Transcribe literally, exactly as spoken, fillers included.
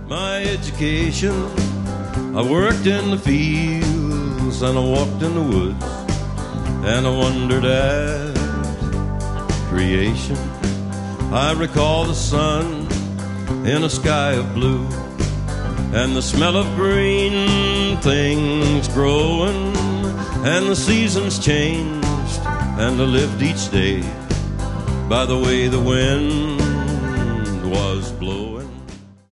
My education, I worked in the fields and I walked in the woods and I wondered at creation. I recall the sun in a sky of blue and the smell of green things growing, and the seasons changed and I lived each day by the way the wind was blowing.